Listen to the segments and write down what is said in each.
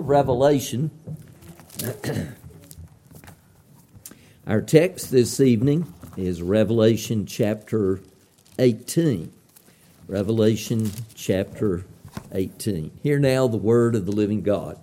of Revelation. Our text this evening is Revelation chapter 18. Revelation chapter 18. Hear now the word of the living God.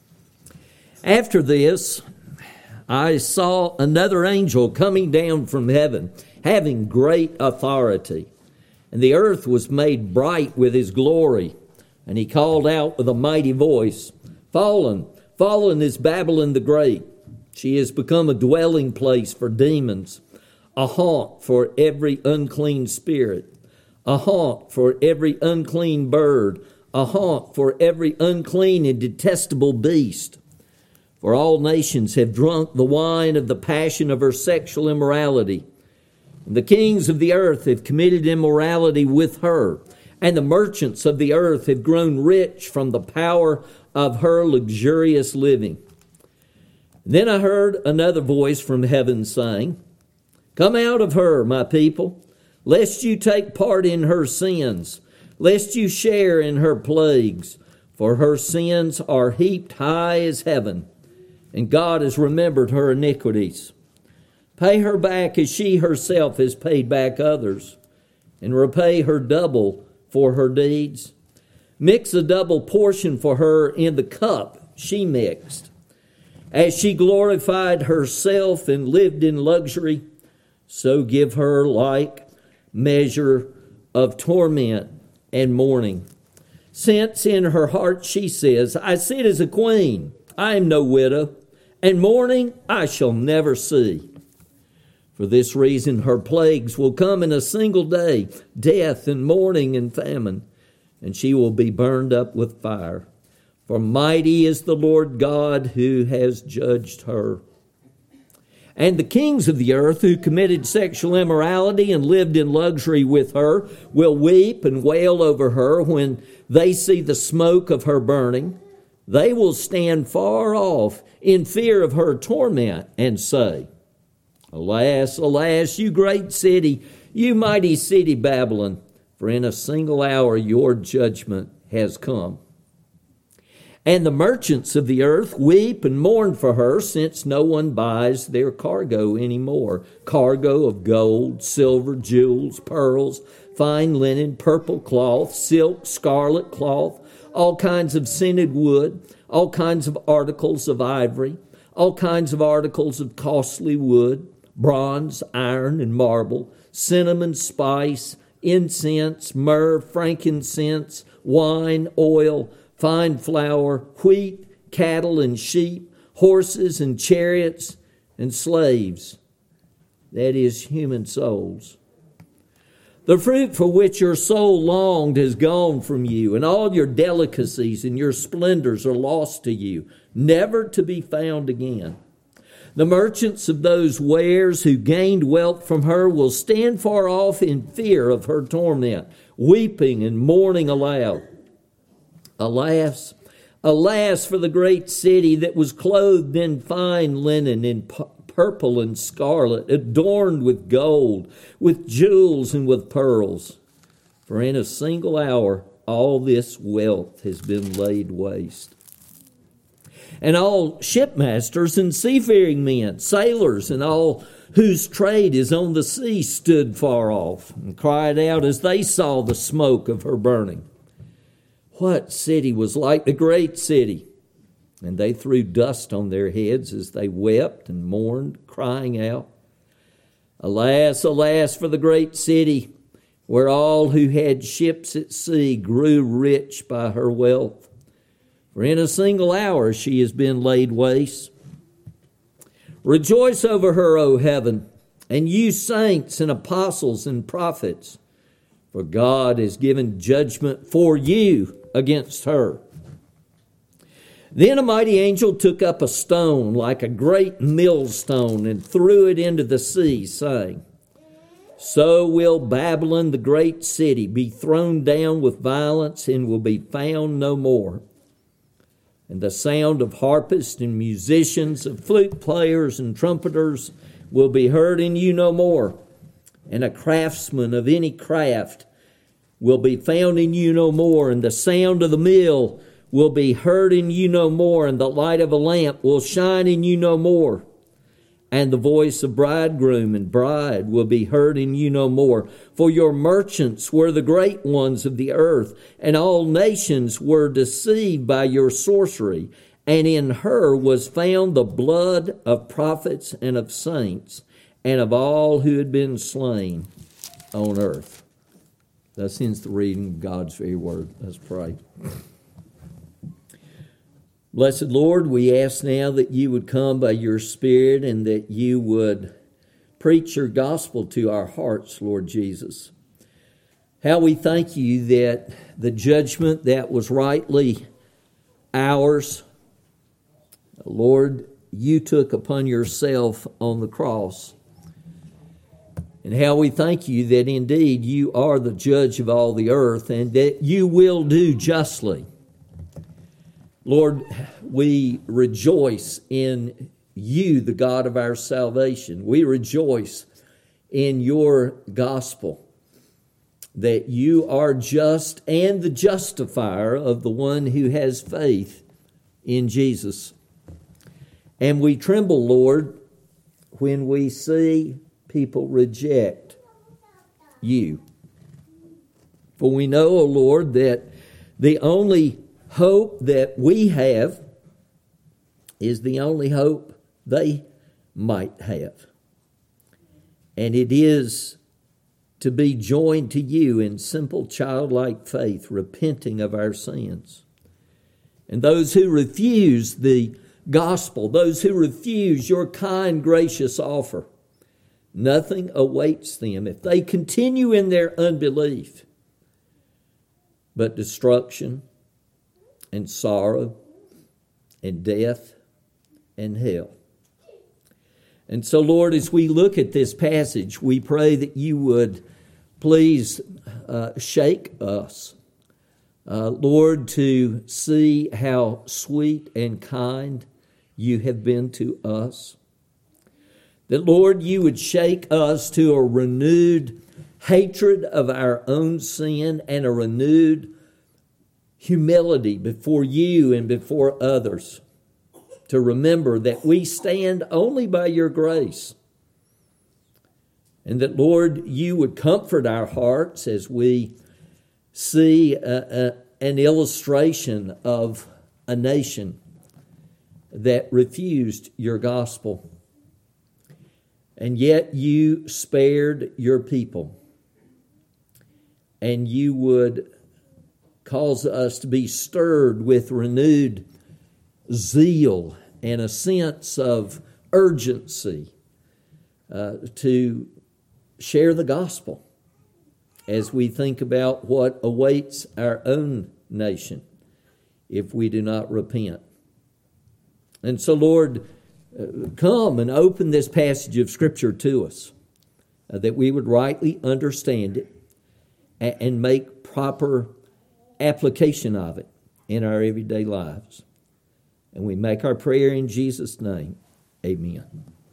After this, I saw another angel coming down from heaven, having great authority. And the earth was made bright with his glory. And he called out with a mighty voice, "Fallen, fallen is Babylon the Great. She has become a dwelling place for demons, a haunt for every unclean spirit, a haunt for every unclean bird, a haunt for every unclean and detestable beast. For all nations have drunk the wine of the passion of her sexual immorality. And the kings of the earth have committed immorality with her, and the merchants of the earth have grown rich from the power of her luxurious living." Then I heard another voice from heaven saying, "Come out of her, my people, lest you take part in her sins, lest you share in her plagues, for her sins are heaped high as heaven, and God has remembered her iniquities. Pay her back as she herself has paid back others, and repay her double for her deeds. Mix a double portion for her in the cup she mixed. As she glorified herself and lived in luxury, so give her like measure of torment and mourning. Since in her heart she says, I sit as a queen, I am no widow, and mourning I shall never see. For this reason her plagues will come in a single day, death and mourning and famine, and she will be burned up with fire. For mighty is the Lord God who has judged her. And the kings of the earth who committed sexual immorality and lived in luxury with her will weep and wail over her when they see the smoke of her burning. They will stand far off in fear of her torment and say, Alas, alas, you great city, you mighty city Babylon, for in a single hour your judgment has come. And the merchants of the earth weep and mourn for her, since no one buys their cargo anymore. Cargo of gold, silver, jewels, pearls, fine linen, purple cloth, silk, scarlet cloth, all kinds of scented wood, all kinds of articles of ivory, all kinds of articles of costly wood, bronze, iron, and marble, cinnamon, spice, incense, myrrh, frankincense, wine, oil, fine flour, wheat, cattle and sheep, horses and chariots and slaves, that is, human souls. The fruit for which your soul longed has gone from you, and all your delicacies and your splendors are lost to you, never to be found again. The merchants of those wares who gained wealth from her will stand far off in fear of her torment, weeping and mourning aloud. Alas, alas for the great city that was clothed in fine linen, in purple and scarlet, adorned with gold, with jewels and with pearls. For in a single hour all this wealth has been laid waste. And all shipmasters and seafaring men, sailors, and all whose trade is on the sea stood far off and cried out as they saw the smoke of her burning, What city was like the great city? And they threw dust on their heads as they wept and mourned, crying out, Alas, alas for the great city, where all who had ships at sea grew rich by her wealth. For in a single hour she has been laid waste. Rejoice over her, O heaven, and you saints and apostles and prophets, for God has given judgment for you against her. Then a mighty angel took up a stone like a great millstone and threw it into the sea, saying, So will Babylon, the great city, be thrown down with violence and will be found no more. And the sound of harpists and musicians, of flute players and trumpeters will be heard in you no more. And a craftsman of any craft will be found in you no more. And the sound of the mill will be heard in you no more, and the light of a lamp will shine in you no more. And the voice of bridegroom and bride will be heard in you no more. For your merchants were the great ones of the earth, and all nations were deceived by your sorcery. And in her was found the blood of prophets and of saints, and of all who had been slain on earth. Thus ends the reading of God's very word. Let's pray. Blessed Lord, we ask now that you would come by your Spirit and that you would preach your gospel to our hearts, Lord Jesus. How we thank you that the judgment that was rightly ours, Lord, you took upon yourself on the cross. And how we thank you that indeed you are the judge of all the earth and that you will do justly. Lord, we rejoice in you, the God of our salvation. We rejoice in your gospel, that you are just and the justifier of the one who has faith in Jesus. And we tremble, Lord, when we see people reject you. For we know, O Lord, that the only hope that we have is the only hope they might have. And it is to be joined to you in simple childlike faith, repenting of our sins. And those who refuse the gospel, those who refuse your kind, gracious offer, nothing awaits them if they continue in their unbelief but destruction and sorrow and death and hell. And so, Lord, as we look at this passage, we pray that you would please shake us, Lord, to see how sweet and kind you have been to us. That, Lord, you would shake us to a renewed hatred of our own sin and a renewed humility before you and before others, to remember that we stand only by your grace. And that, Lord, you would comfort our hearts as we see an illustration of a nation that refused your gospel. And yet you spared your people. And you would cause us to be stirred with renewed zeal and a sense of urgency to share the gospel as we think about what awaits our own nation if we do not repent. And so, Lord, come and open this passage of Scripture to us, that we would rightly understand it and make proper application of it in our everyday lives. And we make our prayer in Jesus' name. Amen.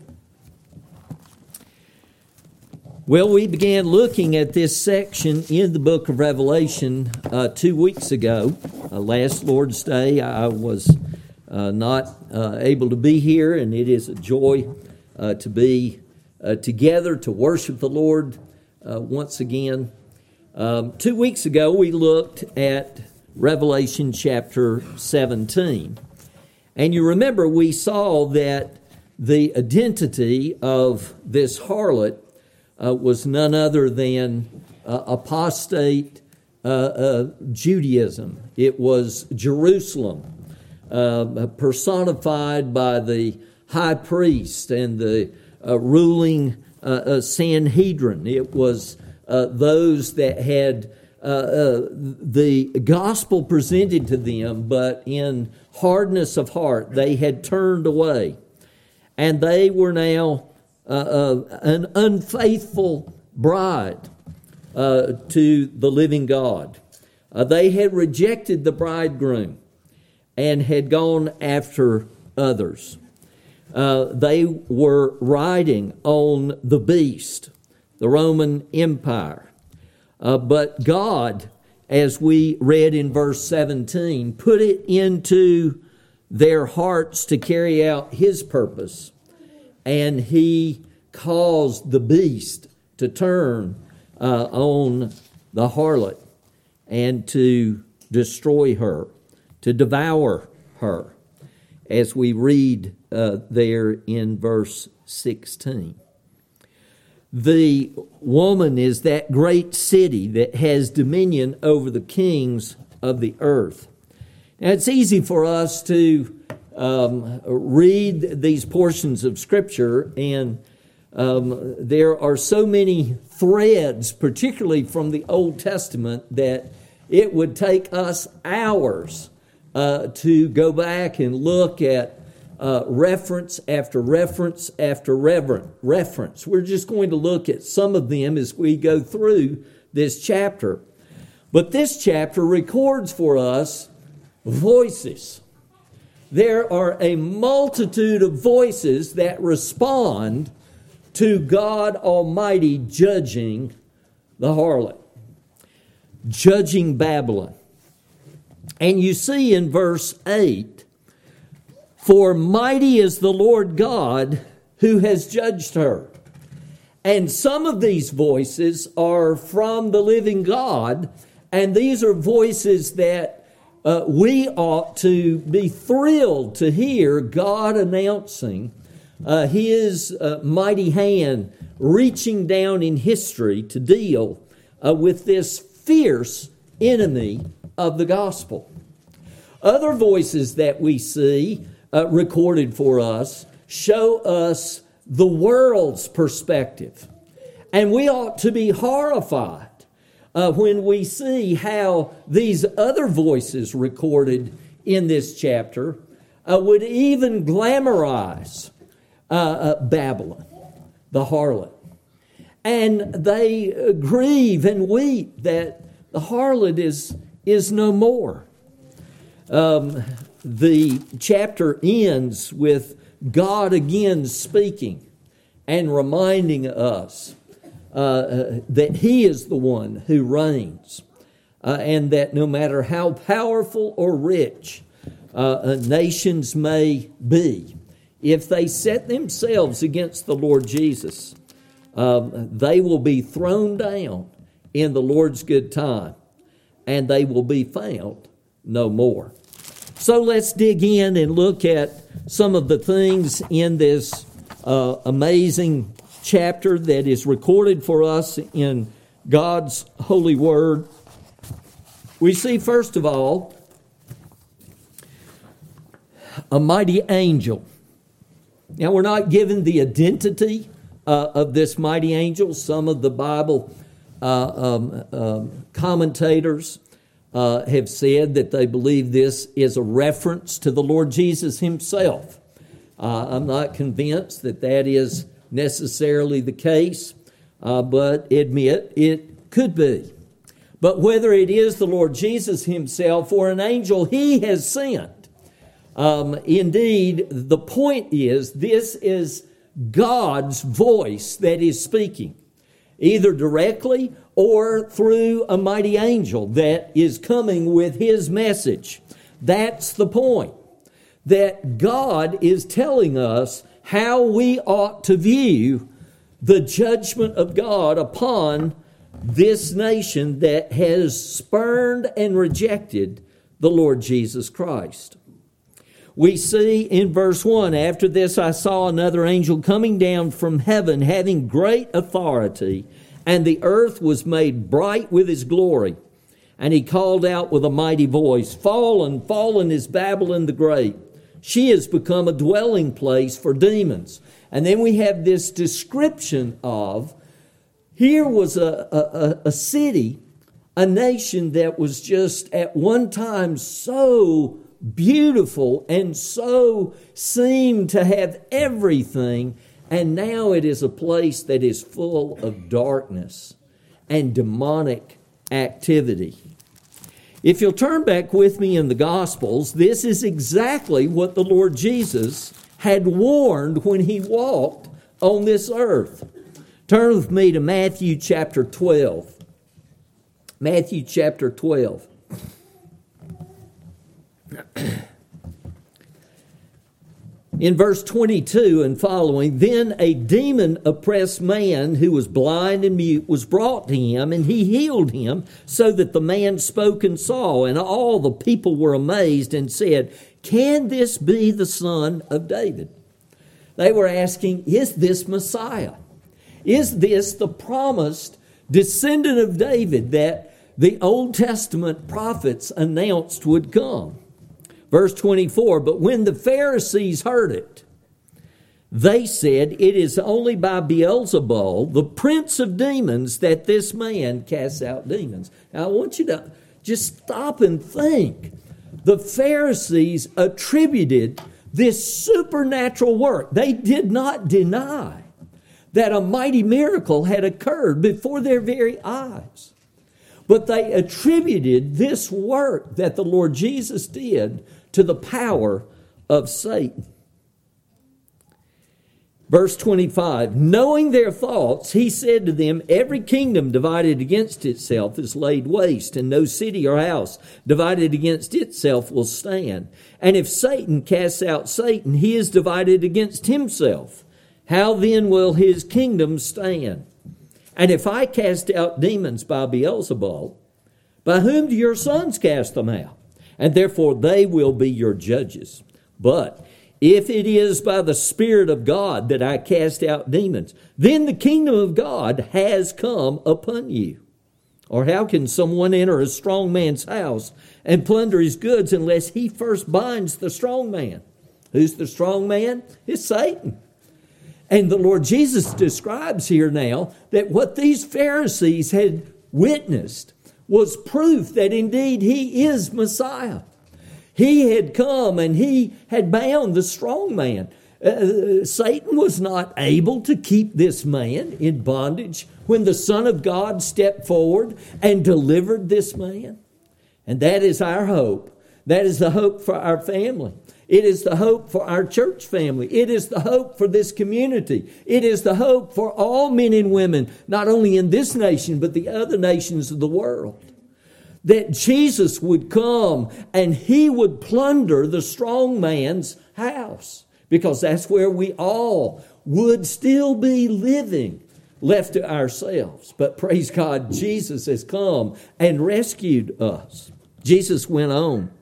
Well, we began looking at this section in the book of Revelation 2 weeks ago. Last Lord's Day, I was not able to be here, and it is a joy to be together to worship the Lord once again. 2 weeks ago, we looked at Revelation chapter 17. And you remember we saw that the identity of this harlot was none other than apostate Judaism. It was Jerusalem, personified by the high priest and the ruling Sanhedrin. It was those that had the gospel presented to them, but in hardness of heart they had turned away. And they were now an unfaithful bride to the living God. They had rejected the bridegroom and had gone after others. They were riding on the beast, the Roman Empire. But God as we read in verse 17, put it into their hearts to carry out his purpose. And he caused the beast to turn on the harlot and to destroy her, to devour her, as we read there in verse 16. The woman is that great city that has dominion over the kings of the earth. Now, it's easy for us to read these portions of Scripture, and there are so many threads, particularly from the Old Testament, that it would take us hours to go back and look at reference after reference after reference. We're just going to look at some of them as we go through this chapter. But this chapter records for us voices. There are a multitude of voices that respond to God Almighty judging the harlot, judging Babylon. And you see in verse 8, for mighty is the Lord God who has judged her. And some of these voices are from the living God, and these are voices that we ought to be thrilled to hear God announcing his mighty hand reaching down in history to deal with this fierce enemy of the gospel. Other voices that we see recorded for us show us the world's perspective. And we ought to be horrified when we see how these other voices recorded in this chapter would even glamorize Babylon, the harlot. And they grieve and weep that the harlot is no more. The chapter ends with God again speaking and reminding us that He is the one who reigns, and that no matter how powerful or rich nations may be, if they set themselves against the Lord Jesus, they will be thrown down in the Lord's good time, and they will be found no more. So let's dig in and look at some of the things in this amazing chapter that is recorded for us in God's holy word. We see, first of all, a mighty angel. Now, we're not given the identity of this mighty angel. Some of the Bible commentators have said that they believe this is a reference to the Lord Jesus Himself. I'm not convinced that that is necessarily the case, but admit it could be. But whether it is the Lord Jesus Himself or an angel He has sent, indeed, the point is this is God's voice that is speaking, either directly or through a mighty angel that is coming with His message. That's the point, that God is telling us how we ought to view the judgment of God upon this nation that has spurned and rejected the Lord Jesus Christ. We see in verse 1, after this I saw another angel coming down from heaven, having great authority, and the earth was made bright with his glory. And he called out with a mighty voice, Fallen, fallen is Babylon the Great. She has become a dwelling place for demons. And then we have this description of, here was a city, a nation that was just at one time so beautiful and so seemed to have everything, and now it is a place that is full of darkness and demonic activity. If you'll turn back with me in the Gospels, this is exactly what the Lord Jesus had warned when He walked on this earth. Turn with me to Matthew chapter 12. Matthew chapter 12. In verse 22 and following, then a demon-oppressed man who was blind and mute was brought to him, and he healed him, so that the man spoke and saw. And all the people were amazed and said, "Can this be the son of David?" They were asking, is this Messiah? Is this the promised descendant of David that the Old Testament prophets announced would come? Verse 24, but when the Pharisees heard it, they said, it is only by Beelzebul, the prince of demons, that this man casts out demons. Now I want you to just stop and think. The Pharisees attributed this supernatural work. They did not deny that a mighty miracle had occurred before their very eyes. But they attributed this work that the Lord Jesus did to the power of Satan. Verse 25, knowing their thoughts, he said to them, every kingdom divided against itself is laid waste, and no city or house divided against itself will stand. And if Satan casts out Satan, he is divided against himself. How then will his kingdom stand? And if I cast out demons by Beelzebul, by whom do your sons cast them out? And therefore they will be your judges. But if it is by the Spirit of God that I cast out demons, then the kingdom of God has come upon you. Or how can someone enter a strong man's house and plunder his goods unless he first binds the strong man? Who's the strong man? It's Satan. And the Lord Jesus describes here now that what these Pharisees had witnessed was proof that indeed he is Messiah. He had come and he had bound the strong man. Satan was not able to keep this man in bondage when the Son of God stepped forward and delivered this man. And that is our hope. That is the hope for our family. It is the hope for our church family. It is the hope for this community. It is the hope for all men and women, not only in this nation, but the other nations of the world. That Jesus would come and he would plunder the strong man's house. Because that's where we all would still be living, left to ourselves. But praise God, Jesus has come and rescued us. Jesus went on.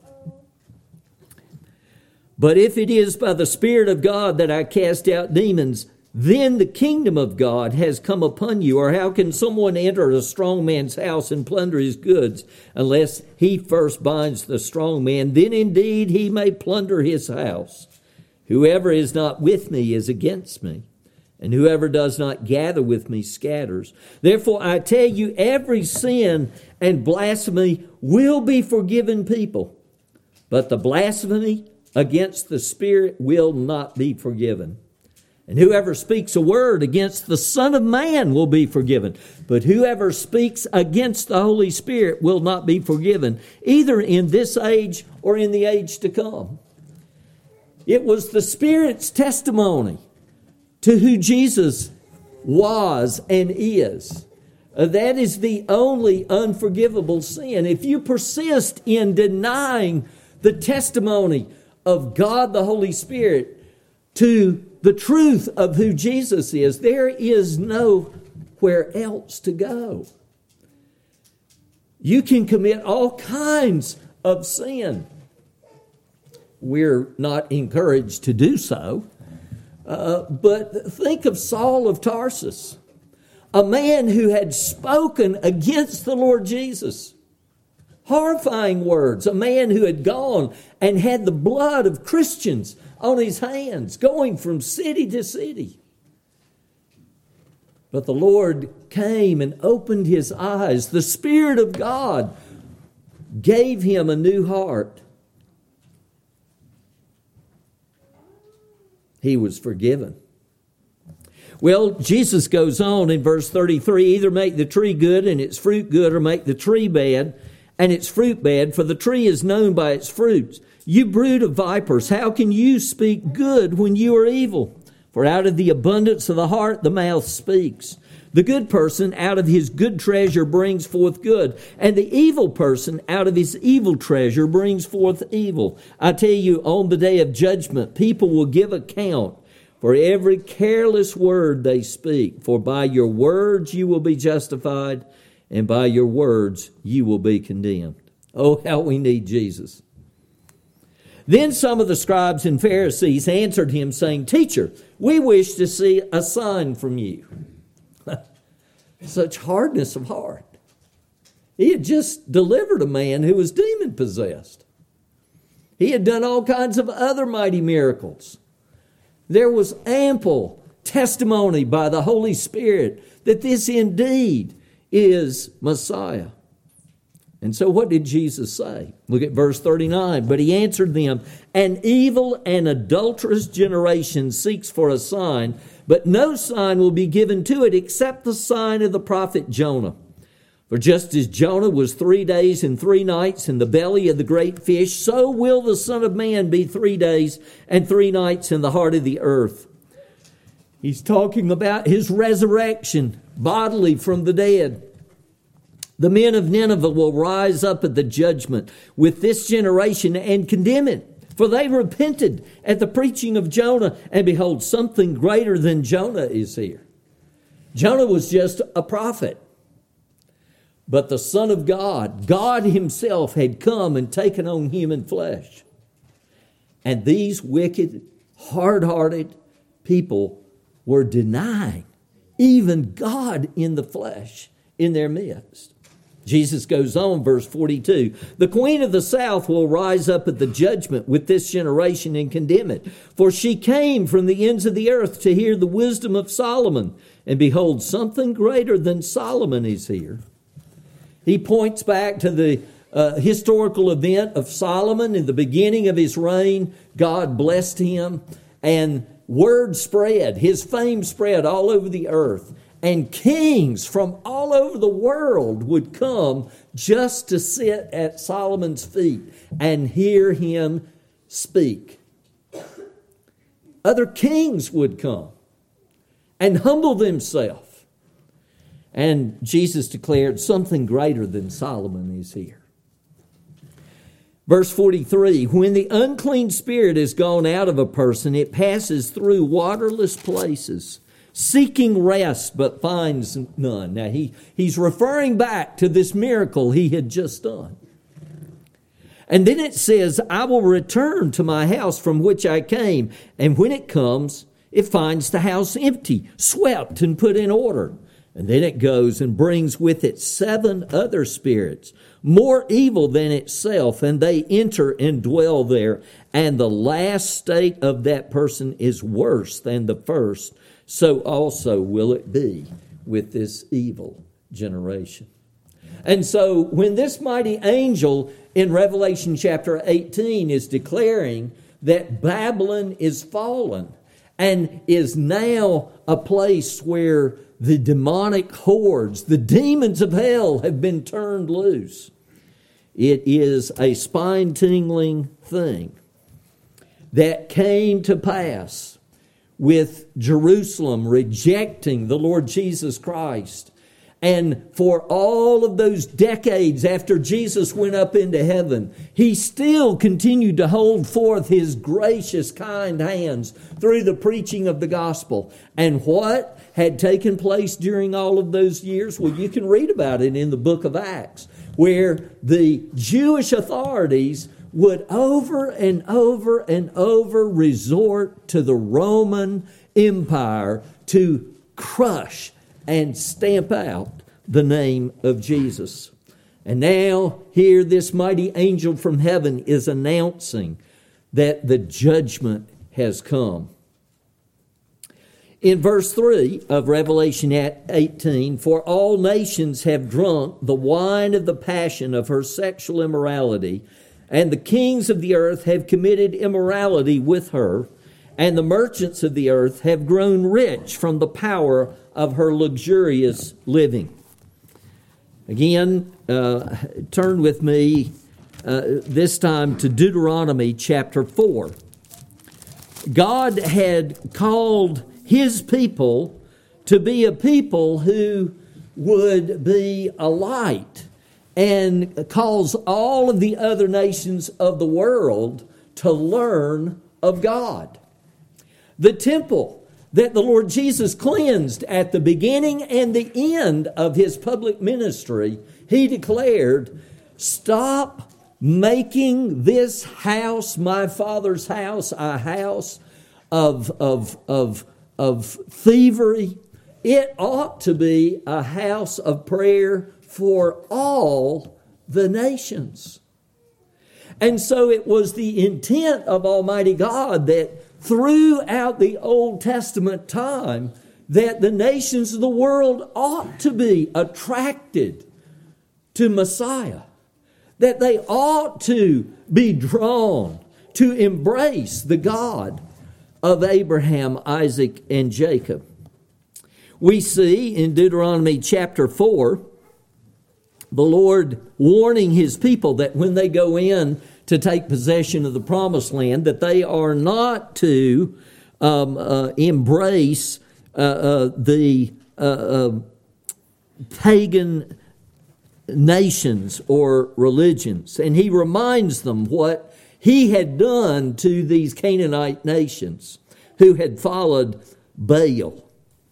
But if it is by the Spirit of God that I cast out demons, then the kingdom of God has come upon you. Or how can someone enter a strong man's house and plunder his goods unless he first binds the strong man? Then indeed he may plunder his house. Whoever is not with me is against me, and whoever does not gather with me scatters. Therefore I tell you, every sin and blasphemy will be forgiven people, but the blasphemy against the Spirit will not be forgiven. And whoever speaks a word against the Son of Man will be forgiven. But whoever speaks against the Holy Spirit will not be forgiven, either in this age or in the age to come. It was the Spirit's testimony to who Jesus was and is. That is the only unforgivable sin. If you persist in denying the testimony of God the Holy Spirit to the truth of who Jesus is, there is nowhere else to go. You can commit all kinds of sin. We're not encouraged to do so. But think of Saul of Tarsus, a man who had spoken against the Lord Jesus. Horrifying words. A man who had gone and had the blood of Christians on his hands, going from city to city. But the Lord came and opened his eyes. The Spirit of God gave him a new heart. He was forgiven. Well, Jesus goes on in verse 33, either make the tree good and its fruit good, or make the tree bad and its fruit bad, for the tree is known by its fruits. You brood of vipers, how can you speak good when you are evil? For out of the abundance of the heart the mouth speaks. The good person out of his good treasure brings forth good, and the evil person out of his evil treasure brings forth evil. I tell you, on the day of judgment, people will give account for every careless word they speak. For by your words you will be justified, and by your words you will be condemned. Oh, how we need Jesus. Then some of the scribes and Pharisees answered him, saying, Teacher, we wish to see a sign from you. Such hardness of heart. He had just delivered a man who was demon-possessed. He had done all kinds of other mighty miracles. There was ample testimony by the Holy Spirit that this indeed is Messiah. And so what did Jesus say? Look at verse 39. But he answered them, An evil and adulterous generation seeks for a sign, but no sign will be given to it except the sign of the prophet Jonah. For just as Jonah was 3 days and 3 nights in the belly of the great fish, so will the Son of Man be 3 days and 3 nights in the heart of the earth. He's talking about his resurrection bodily from the dead. The men of Nineveh will rise up at the judgment with this generation and condemn it. For they repented at the preaching of Jonah, and behold, something greater than Jonah is here. Jonah was just a prophet. But the Son of God, God himself, had come and taken on human flesh. And these wicked, hard-hearted people were denying even God in the flesh in their midst. Jesus goes on, verse 42, The queen of the south will rise up at the judgment with this generation and condemn it. For she came from the ends of the earth to hear the wisdom of Solomon. And behold, something greater than Solomon is here. He points back to the historical event of Solomon in the beginning of his reign. God blessed him, and word spread, his fame spread all over the earth. And kings from all over the world would come just to sit at Solomon's feet and hear him speak. Other kings would come and humble themselves. And Jesus declared, something greater than Solomon is here. Verse 43, when the unclean spirit is gone out of a person, it passes through waterless places, seeking rest, but finds none. Now, he's referring back to this miracle he had just done. And then it says, I will return to my house from which I came. And when it comes, it finds the house empty, swept, and put in order. And then it goes and brings with it 7 other spirits, more evil than itself, and they enter and dwell there. And the last state of that person is worse than the first. So also will it be with this evil generation. And so when this mighty angel in Revelation chapter 18 is declaring that Babylon is fallen and is now a place where the demonic hordes, the demons of hell, have been turned loose, it is a spine-tingling thing that came to pass with Jerusalem rejecting the Lord Jesus Christ. And for all of those decades after Jesus went up into heaven, he still continued to hold forth his gracious, kind hands through the preaching of the gospel. And what had taken place during all of those years? Well, you can read about it in the book of Acts, where the Jewish authorities would over and over and over resort to the Roman Empire to crush and stamp out the name of Jesus. And now here this mighty angel from heaven is announcing that the judgment has come. In verse 3 of Revelation 18, for all nations have drunk the wine of the passion of her sexual immorality, and the kings of the earth have committed immorality with her, and the merchants of the earth have grown rich from the power of her luxurious living. Again, turn with me this time to Deuteronomy chapter 4. God had called his people to be a people who would be a light and cause all of the other nations of the world to learn of God. The temple that the Lord Jesus cleansed at the beginning and the end of his public ministry, he declared, "Stop making this house, my Father's house, a house of thievery. It ought to be a house of prayer for all the nations." And so it was the intent of Almighty God that throughout the Old Testament time, that the nations of the world ought to be attracted to Messiah, that they ought to be drawn to embrace the God of Abraham, Isaac, and Jacob. We see in Deuteronomy chapter 4, the Lord warning his people that when they go in to take possession of the promised land, that they are not to embrace the pagan nations or religions. And he reminds them what he had done to these Canaanite nations who had followed Baal.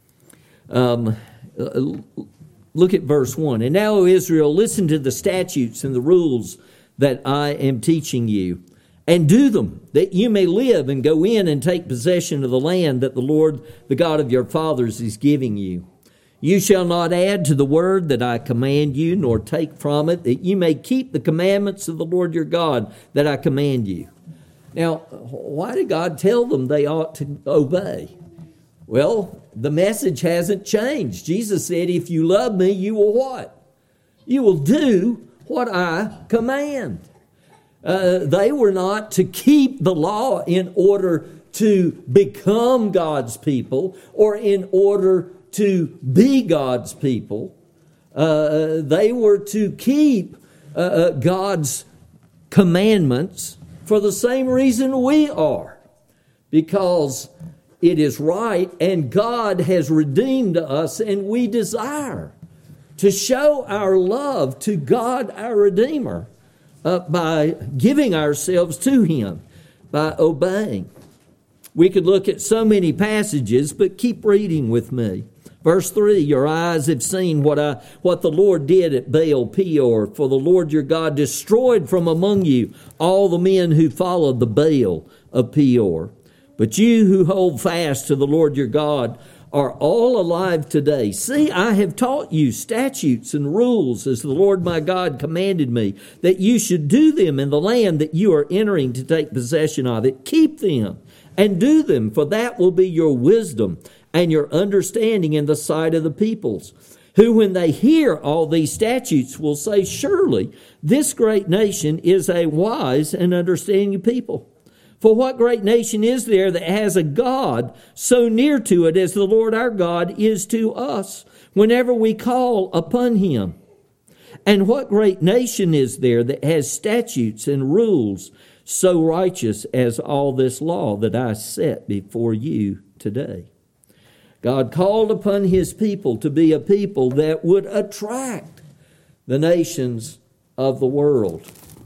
Look at verse 1. "And now, O Israel, listen to the statutes and the rules that I am teaching you, and do them, that you may live and go in and take possession of the land that the Lord, the God of your fathers, is giving you. You shall not add to the word that I command you, nor take from it, that you may keep the commandments of the Lord your God that I command you." Now, why did God tell them they ought to obey? Well, the message hasn't changed. Jesus said, if you love me, you will what? You will do what I command. They were not to keep the law in order to become God's people or in order to be God's people. They were to keep God's commandments for the same reason we are, because it is right and God has redeemed us, and we desire to show our love to God, our Redeemer, by giving ourselves to him, by obeying. We could look at so many passages, but keep reading with me. Verse 3, "Your eyes have seen what the Lord did at Baal Peor, for the Lord your God destroyed from among you all the men who followed the Baal of Peor. But you who hold fast to the Lord your God are all alive today. See, I have taught you statutes and rules as the Lord my God commanded me, that you should do them in the land that you are entering to take possession of it. Keep them and do them, for that will be your wisdom and your understanding in the sight of the peoples, who when they hear all these statutes will say, surely this great nation is a wise and understanding people. For what great nation is there that has a God so near to it as the Lord our God is to us whenever we call upon him? And what great nation is there that has statutes and rules so righteous as all this law that I set before you today?" God called upon his people to be a people that would attract the nations of the world.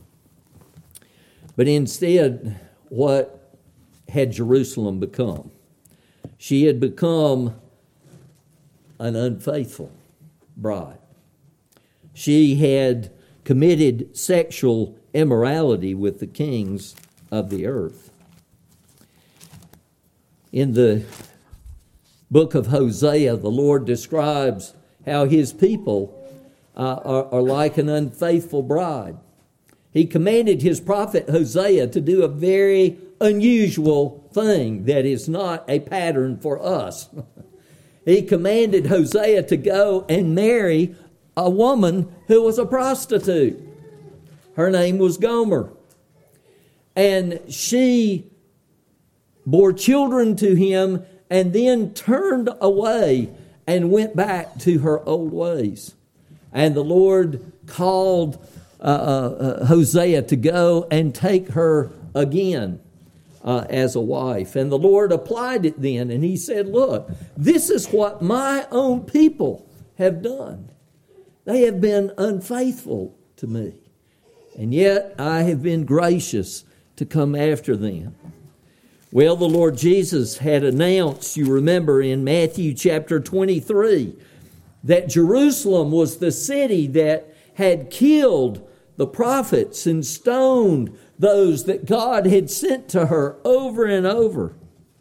But instead, what had Jerusalem become? She had become an unfaithful bride. She had committed sexual immorality with the kings of the earth. In the book of Hosea, the Lord describes how his people are like an unfaithful bride. He commanded his prophet Hosea to do a very unusual thing that is not a pattern for us. He commanded Hosea to go and marry a woman who was a prostitute. Her name was Gomer. And she bore children to him and then turned away and went back to her old ways. And the Lord called Hosea to go and take her again. as a wife. And the Lord applied it then, and he said, look, this is what my own people have done. They have been unfaithful to me, and yet I have been gracious to come after them. Well, the Lord Jesus had announced, you remember in Matthew chapter 23, that Jerusalem was the city that had killed the prophets and stoned those that God had sent to her over and over.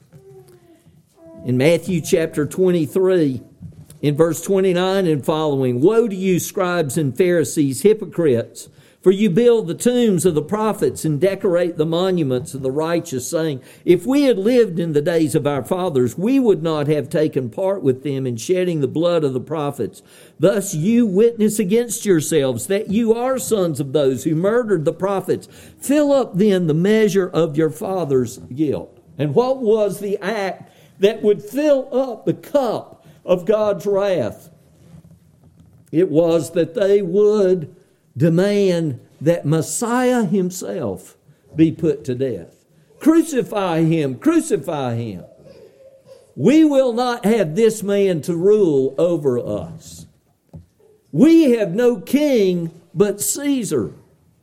In Matthew chapter 23, in verse 29 and following, woe to you, scribes and Pharisees, hypocrites! For you build the tombs of the prophets and decorate the monuments of the righteous, saying, if we had lived in the days of our fathers, we would not have taken part with them in shedding the blood of the prophets. Thus you witness against yourselves that you are sons of those who murdered the prophets. Fill up then the measure of your father's guilt. And what was the act that would fill up the cup of God's wrath? It was that they would demand that Messiah himself be put to death. Crucify him, crucify him. We will not have this man to rule over us. We have no king but Caesar.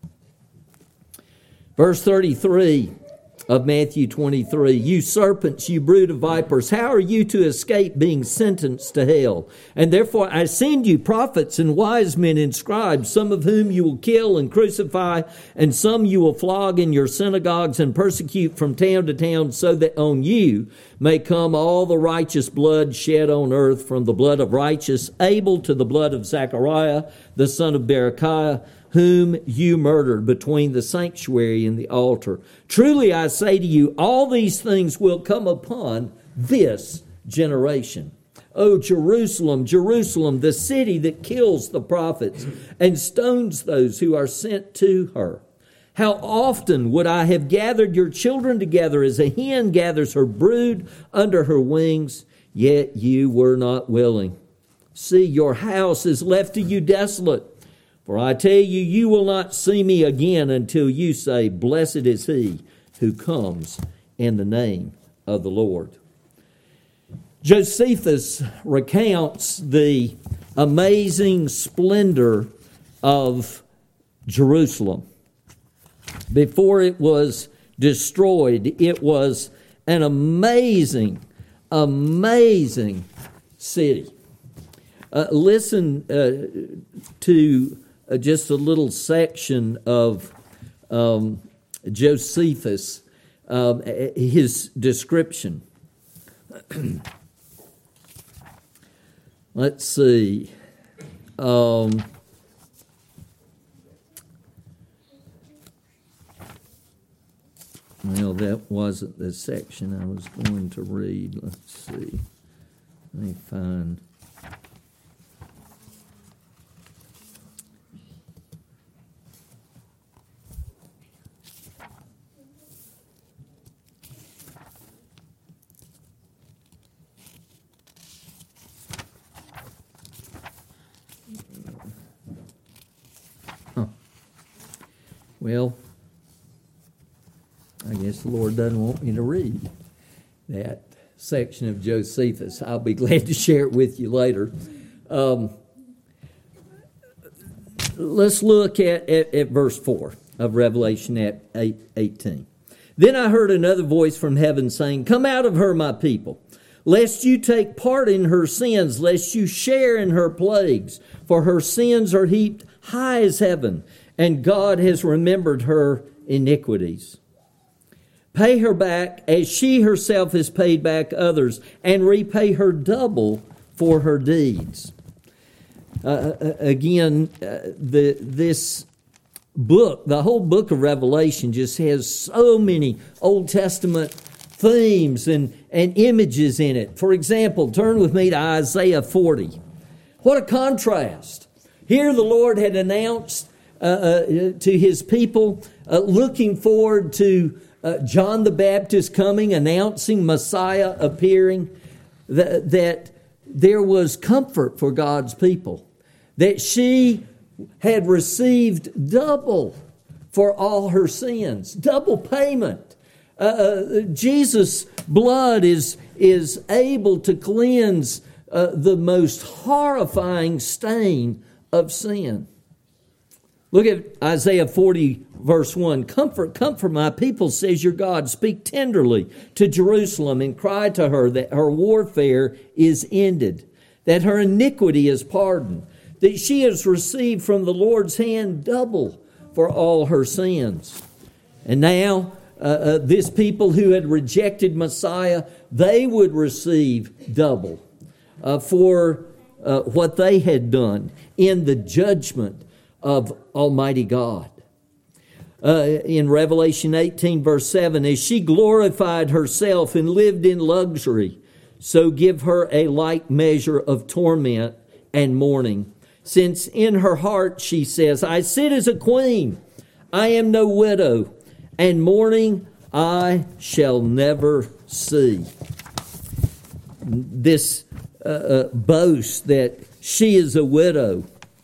Verse 33 of Matthew 23, you serpents, you brood of vipers, how are you to escape being sentenced to hell? And therefore I send you prophets and wise men and scribes, some of whom you will kill and crucify, and some you will flog in your synagogues and persecute from town to town, so that on you may come all the righteous blood shed on earth, from the blood of righteous Abel to the blood of Zechariah, the son of Berechiah, whom you murdered between the sanctuary and the altar. Truly I say to you, all these things will come upon this generation. O Jerusalem, Jerusalem, the city that kills the prophets and stones those who are sent to her. How often would I have gathered your children together as a hen gathers her brood under her wings, yet you were not willing. See, your house is left to you desolate. For I tell you, you will not see me again until you say, blessed is he who comes in the name of the Lord. Josephus recounts the amazing splendor of Jerusalem. Before it was destroyed, it was an amazing, amazing city. Listen to just a little section of Josephus, his description. Let's see. Well, that wasn't the section I was going to read. Let's see. Let me find. Well, I guess the Lord doesn't want me to read that section of Josephus. I'll be glad to share it with you later. Let's look at verse 4 of Revelation 18. Then I heard another voice from heaven saying, come out of her, my people, lest you take part in her sins, lest you share in her plagues, for her sins are heaped high as heaven, and God has remembered her iniquities. Pay her back as she herself has paid back others, and repay her double for her deeds. This book, the whole book of Revelation, just has so many Old Testament themes and images in it. For example, turn with me to Isaiah 40. What a contrast. Here the Lord had announced to his people, looking forward to John the Baptist coming, announcing Messiah appearing, that there was comfort for God's people, that she had received double for all her sins, double payment Jesus' blood is able to cleanse the most horrifying stain of sin. Look at Isaiah 40, verse 1. Comfort my people, says your God. Speak tenderly to Jerusalem and cry to her that her warfare is ended, that her iniquity is pardoned, that she has received from the Lord's hand double for all her sins. And now, this people who had rejected Messiah, they would receive double for what they had done in the judgment of Almighty God. In Revelation 18, verse 7, as she glorified herself and lived in luxury, so give her a like measure of torment and mourning. Since in her heart she says, I sit as a queen, I am no widow, and mourning I shall never see. This boast that she is a widow.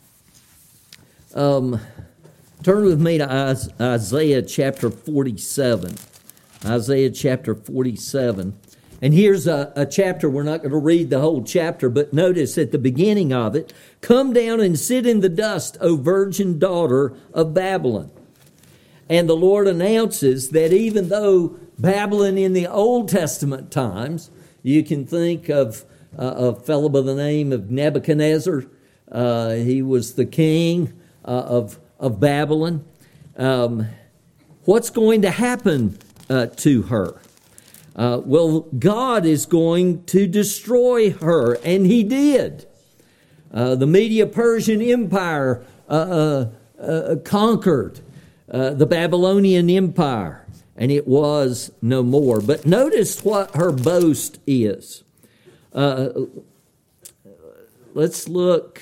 Turn with me to Isaiah chapter 47. Isaiah chapter 47. And here's a chapter, we're not going to read the whole chapter, but notice at the beginning of it, come down and sit in the dust, O virgin daughter of Babylon. And the Lord announces that even though Babylon in the Old Testament times, you can think of a fellow by the name of Nebuchadnezzar. He was the king of Babylon. What's going to happen to her? Well, God is going to destroy her, and He did. The Medo-Persian Empire conquered the Babylonian Empire, and it was no more. But notice what her boast is. Let's look.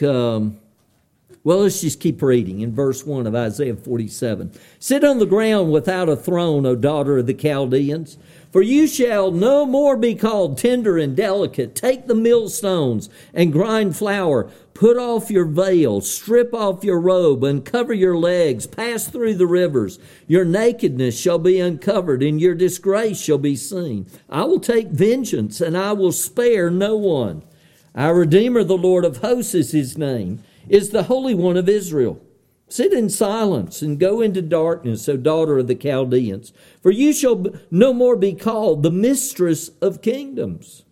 Let's just keep reading in verse 1 of Isaiah 47. Sit on the ground without a throne, O daughter of the Chaldeans, for you shall no more be called tender and delicate. Take the millstones and grind flour. Put off your veil, strip off your robe, uncover your legs, pass through the rivers. Your nakedness shall be uncovered, and your disgrace shall be seen. I will take vengeance, and I will spare no one. Our Redeemer, the Lord of hosts, is His name, is the Holy One of Israel. Sit in silence and go into darkness, O daughter of the Chaldeans, for you shall no more be called the mistress of kingdoms.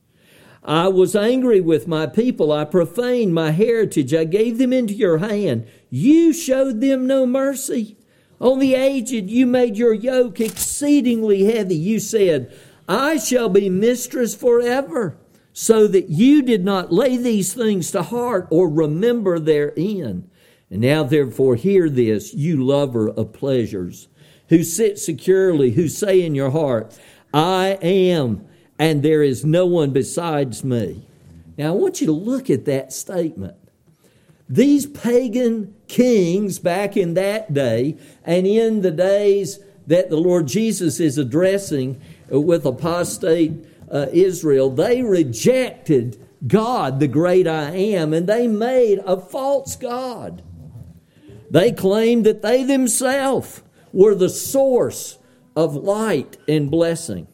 I was angry with my people. I profaned my heritage. I gave them into your hand. You showed them no mercy. On the aged you made your yoke exceedingly heavy. You said, I shall be mistress forever, so that you did not lay these things to heart or remember their end. And now therefore hear this, you lover of pleasures, who sit securely, who say in your heart, I am, and there is no one besides me. Now I want you to look at that statement. These pagan kings back in that day, and in the days that the Lord Jesus is addressing with apostate Israel, they rejected God, the great I am, and they made a false god. They claimed that they themselves were the source of light and blessing,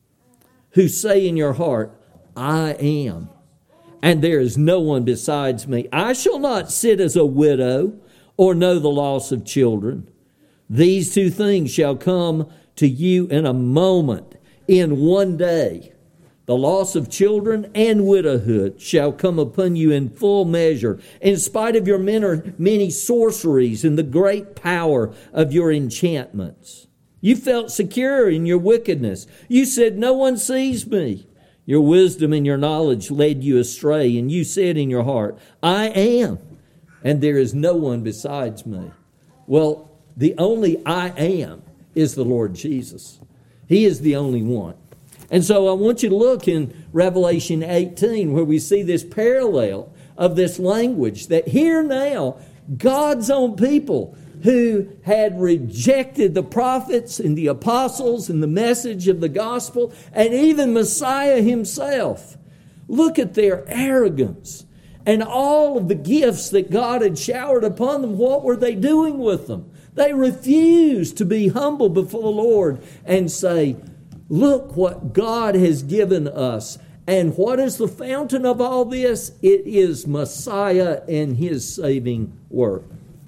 who say in your heart, I am, and there is no one besides me. I shall not sit as a widow or know the loss of children. These two things shall come to you in a moment, in one day. The loss of children and widowhood shall come upon you in full measure, in spite of your many sorceries and the great power of your enchantments. You felt secure in your wickedness. You said, no one sees me. Your wisdom and your knowledge led you astray, and you said in your heart, I am, and there is no one besides me. Well, the only I am is the Lord Jesus. He is the only one. And so I want you to look in Revelation 18 where we see this parallel of this language that here now God's own people who had rejected the prophets and the apostles and the message of the gospel and even Messiah himself. Look at their arrogance and all of the gifts that God had showered upon them. What were they doing with them? They refuse to be humble before the Lord and say, look what God has given us. And what is the fountain of all this? It is Messiah and His saving work.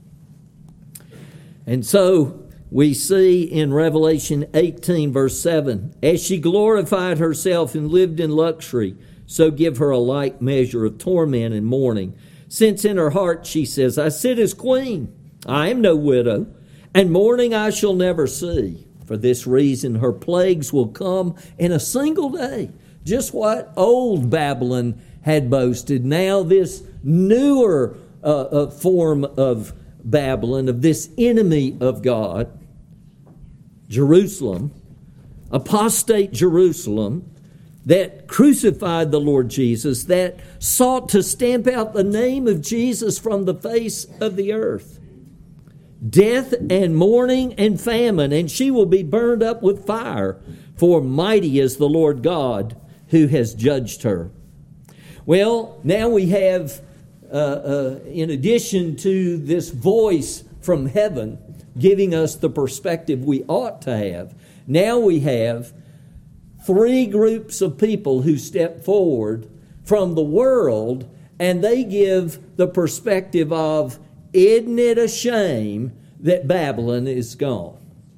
And so we see in Revelation 18, verse 7, as she glorified herself and lived in luxury, so give her a like measure of torment and mourning. Since in her heart she says, I sit as queen, I am no widow, and mourning I shall never see. For this reason her plagues will come in a single day. Just what old Babylon had boasted. Now this newer form of Babylon, of this enemy of God, Jerusalem, apostate Jerusalem, that crucified the Lord Jesus, that sought to stamp out the name of Jesus from the face of the earth. Death and mourning and famine, and she will be burned up with fire, for mighty is the Lord God who has judged her. Well, now we have, in addition to this voice from heaven giving us the perspective we ought to have, now we have three groups of people who step forward from the world, and they give the perspective of, isn't it a shame that Babylon is gone?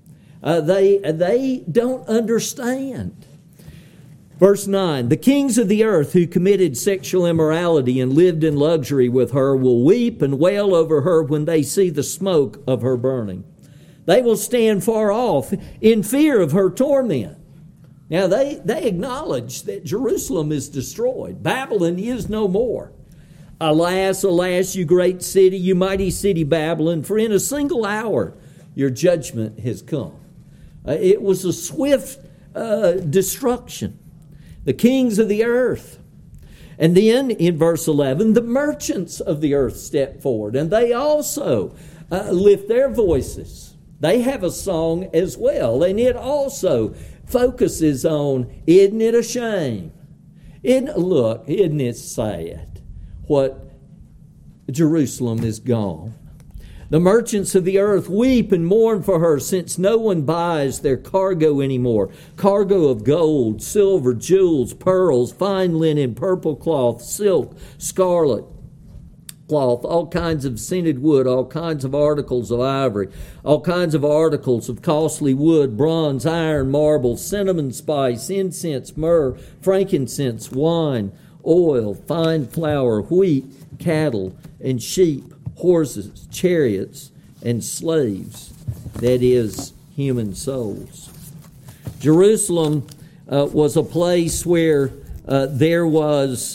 They don't understand. Verse 9, the kings of the earth who committed sexual immorality and lived in luxury with her will weep and wail over her when they see the smoke of her burning. They will stand far off in fear of her torment. Now, they acknowledge that Jerusalem is destroyed. Babylon is no more. Alas, alas, you great city, you mighty city Babylon, for in a single hour your judgment has come. It was a swift destruction. The kings of the earth. And then in verse 11, the merchants of the earth step forward, and they also lift their voices. They have a song as well, and it also focuses on, isn't it a shame? Isn't it sad what Jerusalem is gone? The merchants of the earth weep and mourn for her, since no one buys their cargo anymore. Cargo of gold, silver, jewels, pearls, fine linen, purple cloth, silk, scarlet cloth, all kinds of scented wood, all kinds of articles of ivory, all kinds of articles of costly wood, bronze, iron, marble, cinnamon spice, incense, myrrh, frankincense, wine, oil, fine flour, wheat, cattle, and sheep, horses, chariots, and slaves, that is, human souls. Jerusalem was a place where there was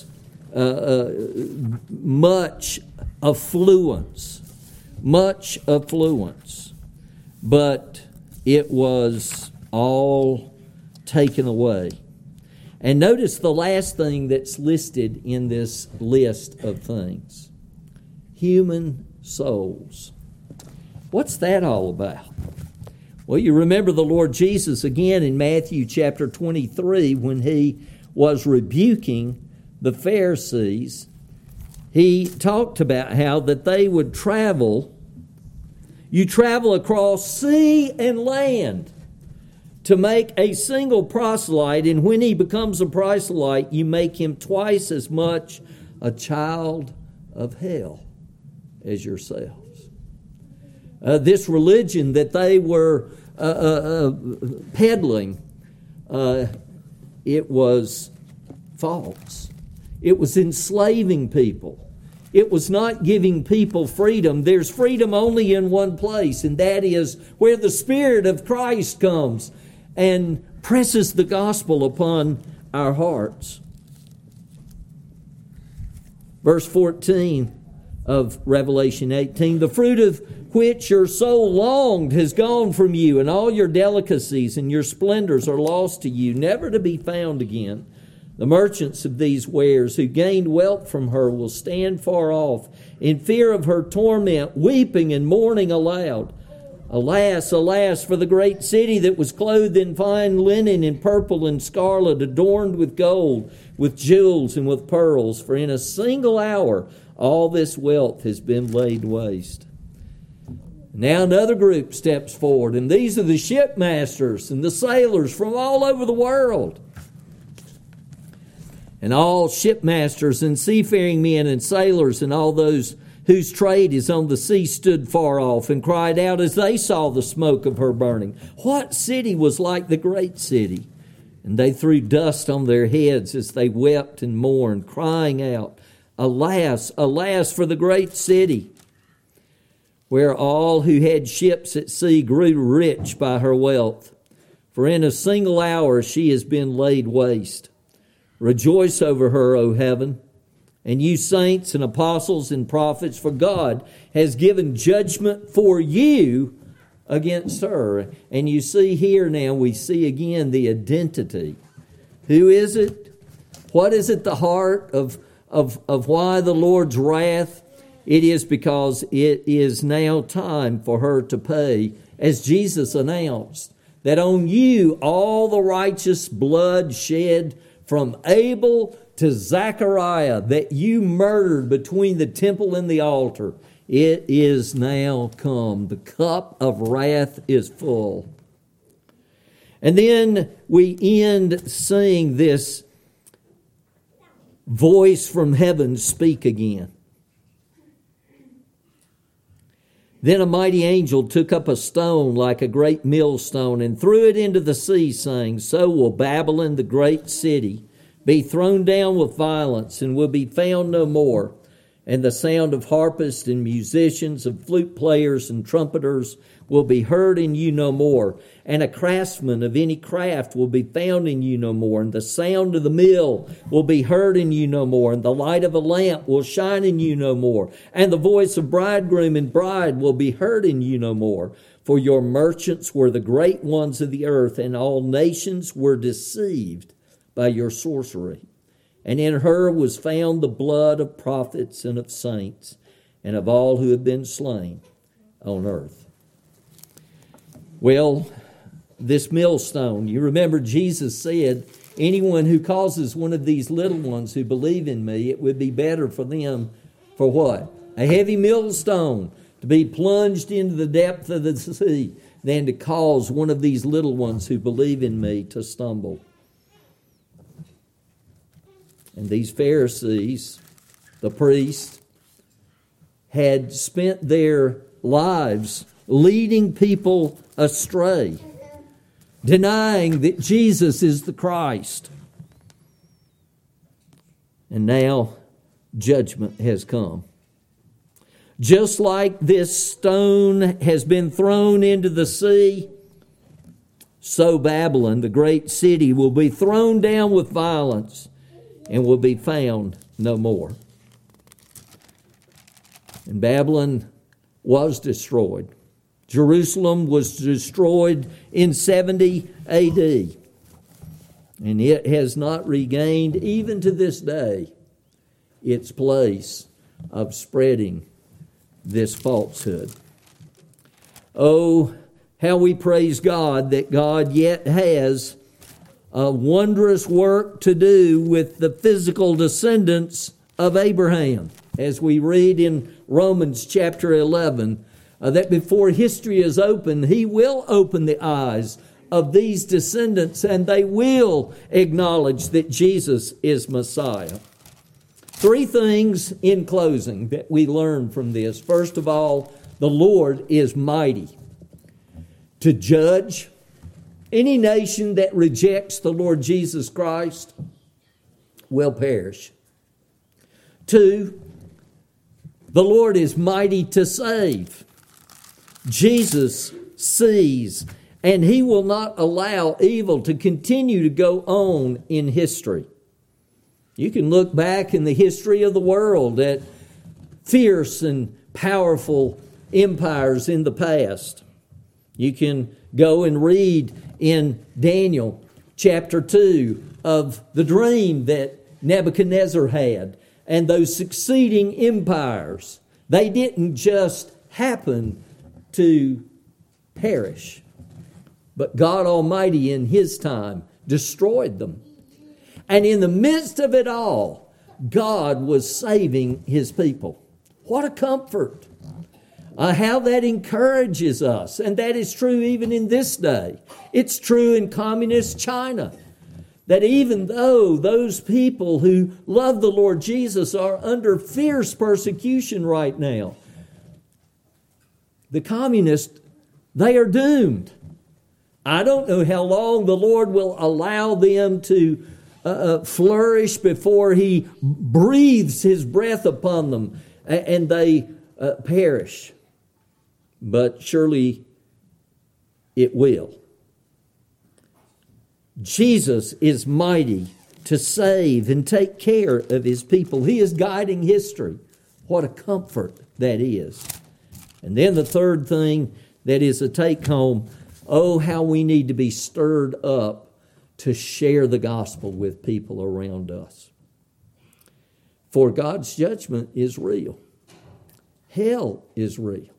much affluence, but it was all taken away. And notice the last thing that's listed in this list of things. Human souls. What's that all about? Well, you remember the Lord Jesus again in Matthew chapter 23 when He was rebuking the Pharisees. He talked about how that they would travel. You travel across sea and land to make a single proselyte, and when he becomes a proselyte, you make him twice as much a child of hell as yourselves. This religion that they were peddling, it was false. It was enslaving people. It was not giving people freedom. There's freedom only in one place, and that is where the Spirit of Christ comes and presses the gospel upon our hearts. Verse 14 of Revelation 18, the fruit of which your soul longed has gone from you, and all your delicacies and your splendors are lost to you, never to be found again. The merchants of these wares who gained wealth from her will stand far off in fear of her torment, weeping and mourning aloud. Alas, alas, for the great city that was clothed in fine linen and purple and scarlet, adorned with gold, with jewels and with pearls. For in a single hour all this wealth has been laid waste. Now another group steps forward, and these are the shipmasters and the sailors from all over the world. And all shipmasters and seafaring men and sailors and all those whose trade is on the sea stood far off and cried out as they saw the smoke of her burning, "What city was like the great city?" And they threw dust on their heads as they wept and mourned, crying out, "Alas, alas for the great city, where all who had ships at sea grew rich by her wealth. For in a single hour she has been laid waste. Rejoice over her, O heaven, and you saints and apostles and prophets, for God has given judgment for you against her." And you see here now, we see again the identity. Who is it? What is at the heart of why the Lord's wrath? It is because it is now time for her to pay, as Jesus announced, that on you all the righteous blood shed from Abel to Zechariah that you murdered between the temple and the altar, it is now come. The cup of wrath is full. And then we end seeing this voice from heaven speak again. Then a mighty angel took up a stone like a great millstone and threw it into the sea, saying, "So will Babylon, the great city, be thrown down with violence and will be found no more. And the sound of harpists and musicians, of flute players and trumpeters will be heard in you no more. And a craftsman of any craft will be found in you no more. And the sound of the mill will be heard in you no more. And the light of a lamp will shine in you no more. And the voice of bridegroom and bride will be heard in you no more. For your merchants were the great ones of the earth, and all nations were deceived by your sorcery. And in her was found the blood of prophets and of saints and of all who have been slain on earth." Well, this millstone, you remember Jesus said, anyone who causes one of these little ones who believe in me, it would be better for them, for what? A heavy millstone to be plunged into the depth of the sea than to cause one of these little ones who believe in me to stumble. And these Pharisees, the priests, had spent their lives leading people astray, denying that Jesus is the Christ. And now judgment has come. Just like this stone has been thrown into the sea, so Babylon, the great city, will be thrown down with violence and will be found no more. And Babylon was destroyed. Jerusalem was destroyed in 70 AD. And it has not regained, even to this day, its place of spreading this falsehood. Oh, how we praise God that God yet has a wondrous work to do with the physical descendants of Abraham. As we read in Romans chapter 11, that before history is open, He will open the eyes of these descendants and they will acknowledge that Jesus is Messiah. Three things in closing that we learn from this. First of all, the Lord is mighty to judge. Any nation that rejects the Lord Jesus Christ will perish. 2, the Lord is mighty to save. Jesus sees, and He will not allow evil to continue to go on in history. You can look back in the history of the world at fierce and powerful empires in the past. You can go and read in Daniel chapter 2 of the dream that Nebuchadnezzar had and those succeeding empires. They didn't just happen to perish, but God Almighty in His time destroyed them. And in the midst of it all, God was saving His people. What a comfort! how that encourages us. And that is true even in this day. It's true in communist China. That even though those people who love the Lord Jesus are under fierce persecution right now, the communists, they are doomed. I don't know how long the Lord will allow them to flourish before He breathes His breath upon them and they perish. But surely it will. Jesus is mighty to save and take care of His people. He is guiding history. What a comfort that is. And then the third thing that is a take-home, oh, how we need to be stirred up to share the gospel with people around us. For God's judgment is real. Hell is real.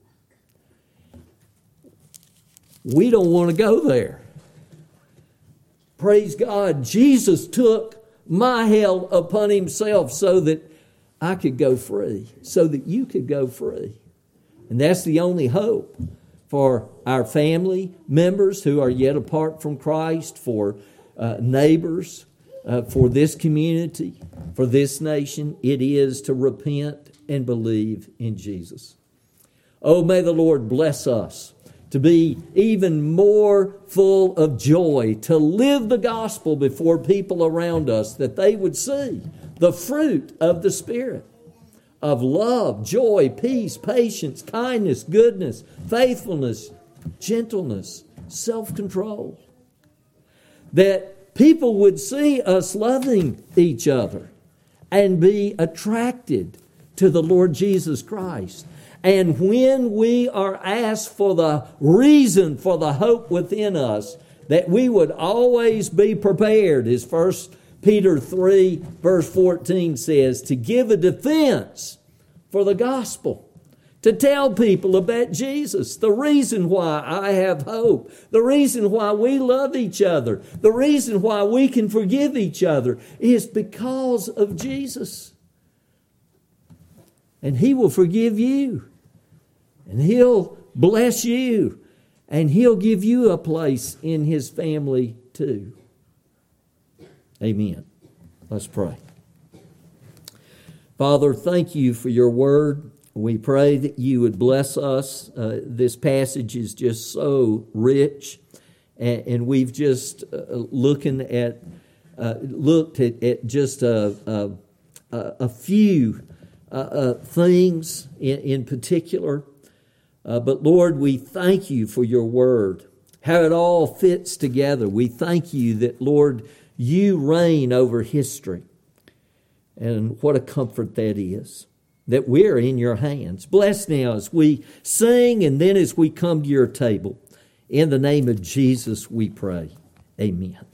We don't want to go there. Praise God, Jesus took my hell upon Himself so that I could go free, so that you could go free. And that's the only hope for our family members who are yet apart from Christ, for neighbors, for this community, for this nation. It is to repent and believe in Jesus. Oh, may the Lord bless us to be even more full of joy, to live the gospel before people around us, that they would see the fruit of the Spirit, of love, joy, peace, patience, kindness, goodness, faithfulness, gentleness, self-control. That people would see us loving each other and be attracted to the Lord Jesus Christ. And when we are asked for the reason for the hope within us, that we would always be prepared, as 1 Peter 3 verse 14 says, to give a defense for the gospel, to tell people about Jesus, the reason why I have hope, the reason why we love each other, the reason why we can forgive each other is because of Jesus. And He will forgive you. And He'll bless you. And He'll give you a place in His family too. Amen. Let's pray. Father, thank You for Your word. We pray that You would bless us. This passage is just so rich. And we've just looked at just a few things in particular. But Lord, we thank You for Your word, how it all fits together. We thank You that, Lord, You reign over history. And what a comfort that is, that we're in Your hands. Bless now as we sing and then as we come to Your table. In the name of Jesus we pray. Amen.